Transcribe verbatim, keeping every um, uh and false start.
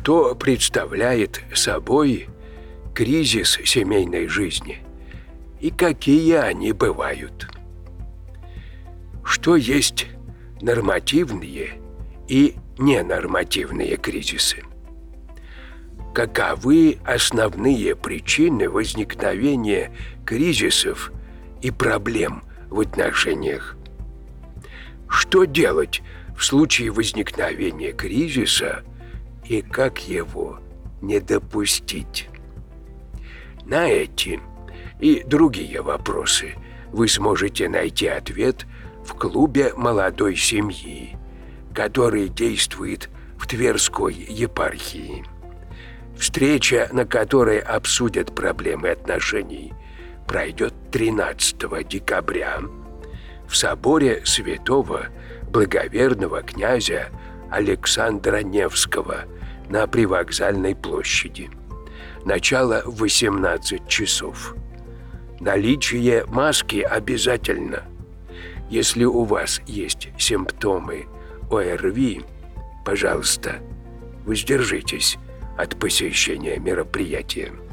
Что представляет собой кризис семейной жизни и какие они бывают? Что есть нормативные и ненормативные кризисы? Каковы основные причины возникновения кризисов и проблем в отношениях? Что делать в случае возникновения кризиса и как его не допустить? На эти и другие вопросы вы сможете найти ответ в клубе молодой семьи, который действует в Тверской епархии. Встреча, на которой обсудят проблемы отношений, пройдет тринадцатого декабря в соборе святого благоверного князя Александра Невского на Привокзальной площади. Начало в восемнадцать часов. Наличие маски обязательно. Если у вас есть симптомы ОРВИ, пожалуйста, воздержитесь от посещения мероприятия.